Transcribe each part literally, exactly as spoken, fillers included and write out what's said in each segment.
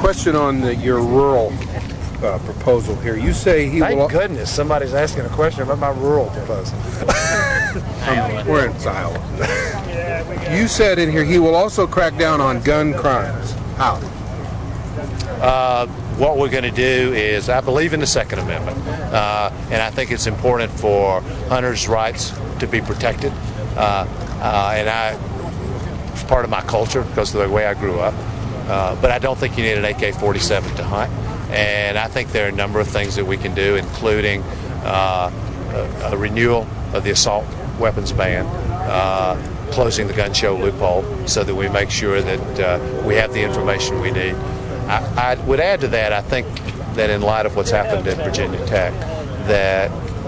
question on the, your rural uh, proposal here. You say he Thank will... Thank goodness somebody's asking a question about my rural proposal. um, we're in Iowa. You said in here he will also crack down on gun crimes. How? Uh, what we're going to do is, I believe in the Second Amendment, uh, and I think it's important for hunters' rights to be protected. Uh, uh, and I, it's part of my culture because of the way I grew up. Uh, but I don't think you need an A K forty-seven to hunt. And I think there are a number of things that we can do, including uh, a, a renewal of the assault weapons ban, uh, closing the gun show loophole so that we make sure that uh, we have the information we need. I, I would add to that, I think that in light of what's happened at Virginia Tech, that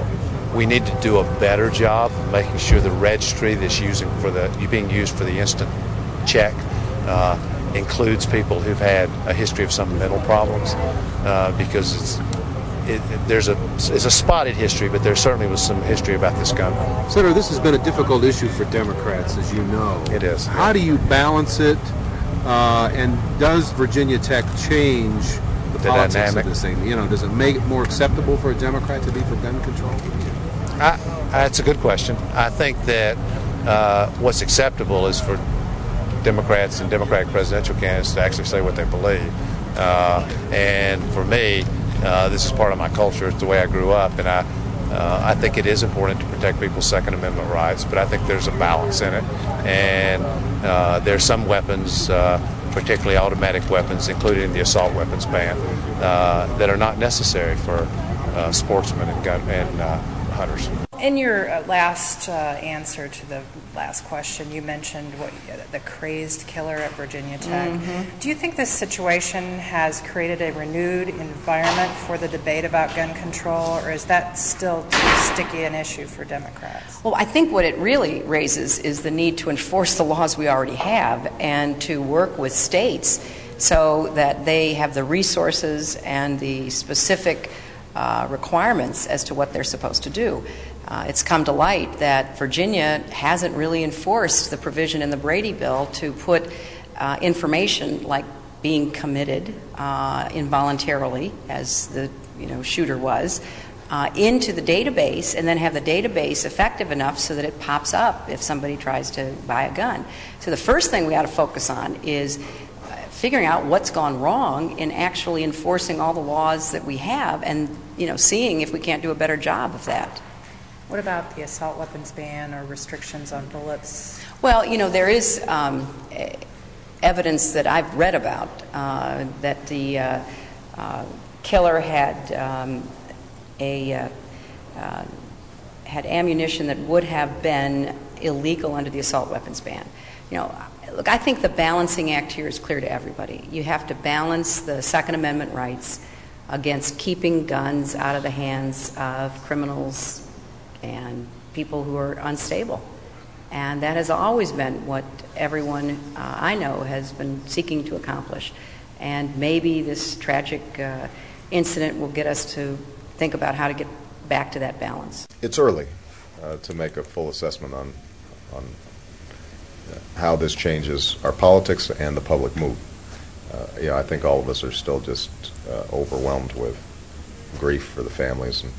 we need to do a better job making sure the registry that's using for the being used for the instant check uh, includes people who've had a history of some mental problems, uh, because it's it, it, there's a it's a spotted history, but there certainly was some history about this gun. Senator, this has been a difficult issue for Democrats, as you know. It is. How do you balance it? Uh, and does Virginia Tech change the, the politics dynamic of this thing? You know, does it make it more acceptable for a Democrat to be for gun control? I, that's a good question. I think that uh, what's acceptable is for Democrats and Democratic presidential candidates to actually say what they believe. Uh, and for me, uh, this is part of my culture. It's the way I grew up, and I, uh, I think it is important to protect people's Second Amendment rights. But I think there's a balance in it, and uh, there are some weapons, uh, particularly automatic weapons, including the assault weapons ban, uh, that are not necessary for uh, sportsmen and gun and uh, hunters. In your uh, last uh, answer to the last question, you mentioned what, uh, the crazed killer at Virginia Tech. Mm-hmm. Do you think this situation has created a renewed environment for the debate about gun control, or is that still too sticky an issue for Democrats? Well, I think what it really raises is the need to enforce the laws we already have and to work with states so that they have the resources and the specific uh, requirements as to what they're supposed to do. Uh, it's come to light that Virginia hasn't really enforced the provision in the Brady bill to put uh, information like being committed uh, involuntarily, as the you know shooter was, uh, into the database, and then have the database effective enough so that it pops up if somebody tries to buy a gun. So the first thing we ought to focus on is figuring out what's gone wrong in actually enforcing all the laws that we have, and you know seeing if we can't do a better job of that. What about the assault weapons ban or restrictions on bullets? Well, you know, there is um, evidence that I've read about uh, that the uh, uh, killer had um, a uh, uh, had ammunition that would have been illegal under the assault weapons ban. You know, look, I think the balancing act here is clear to everybody. You have to balance the Second Amendment rights against keeping guns out of the hands of criminals and people who are unstable. And that has always been what everyone uh, I know has been seeking to accomplish. And maybe this tragic uh, incident will get us to think about how to get back to that balance. It's early uh, to make a full assessment on, on how this changes our politics and the public mood. Uh, yeah, I think all of us are still just uh, overwhelmed with grief for the families and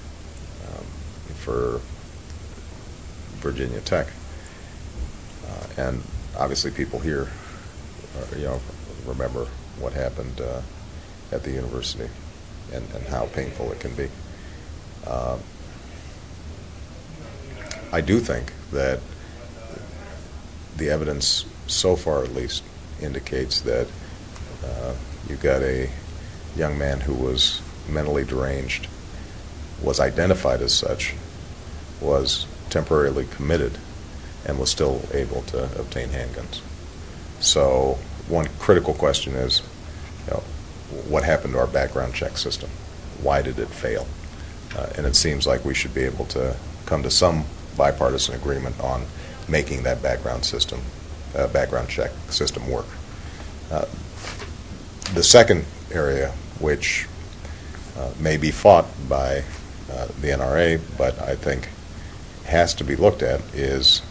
for Virginia Tech, uh, and obviously people here, uh, you know, remember what happened uh, at the university and, and how painful it can be. Uh, I do think that the evidence so far, at least, indicates that uh, you've got a young man who was mentally deranged, was identified as such, was temporarily committed, and was still able to obtain handguns. So one critical question is, you know, what happened to our background check system? Why did it fail? Uh, and it seems like we should be able to come to some bipartisan agreement on making that background system, uh, background check system work. Uh, the second area, which uh, may be fought by uh, the N R A, but I think has to be looked at, is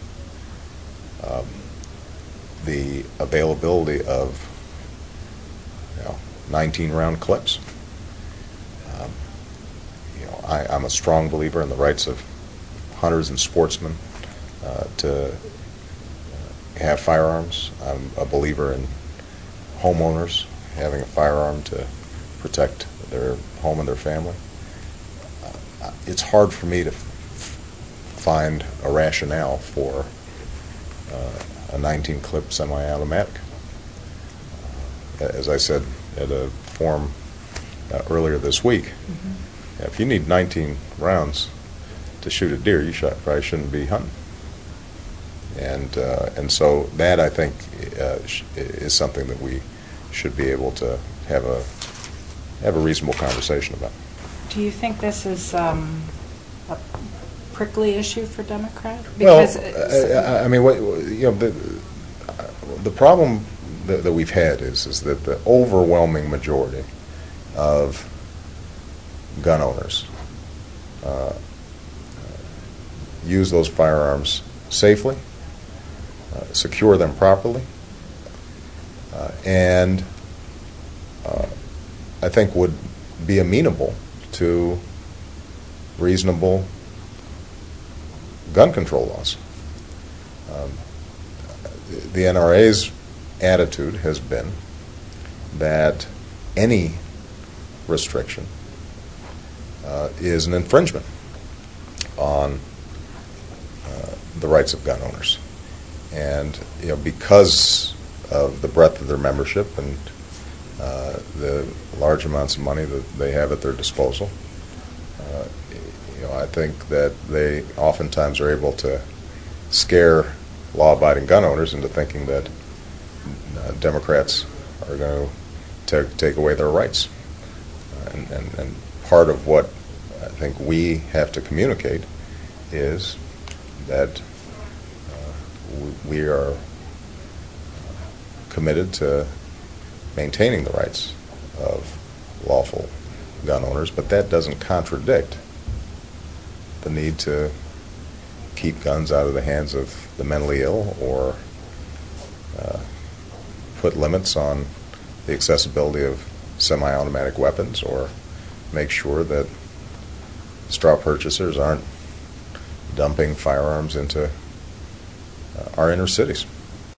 um, the availability of, you know, nineteen round clips. Um, you know, I, I'm a strong believer in the rights of hunters and sportsmen uh, to have firearms. I'm a believer in homeowners having a firearm to protect their home and their family. Uh, it's hard for me to f- find a rationale for uh, a nineteen clip semi-automatic. Uh, as I said at a forum uh, earlier this week, mm-hmm. if you need nineteen rounds to shoot a deer, you should, probably shouldn't be hunting. And uh, and so that, I think, uh, sh- is something that we should be able to have a have a reasonable conversation about. Do you think this is um, a prickly issue for Democrats? Because well, I, I mean, what, you know, the the problem that, that we've had is is that the overwhelming majority of gun owners uh, use those firearms safely, uh, secure them properly, uh, and uh, I think would be amenable to reasonable gun control laws. Um, the N R A's attitude has been that any restriction uh, is an infringement on uh, the rights of gun owners. And you know, because of the breadth of their membership and uh, the large amounts of money that they have at their disposal, uh, you know, I think that they oftentimes are able to scare law-abiding gun owners into thinking that uh, Democrats are going to take away their rights. Uh, and, and, and part of what I think we have to communicate is that uh, we are committed to maintaining the rights of lawful gun owners, but that doesn't contradict the need to keep guns out of the hands of the mentally ill or uh, put limits on the accessibility of semi-automatic weapons or make sure that straw purchasers aren't dumping firearms into uh, our inner cities.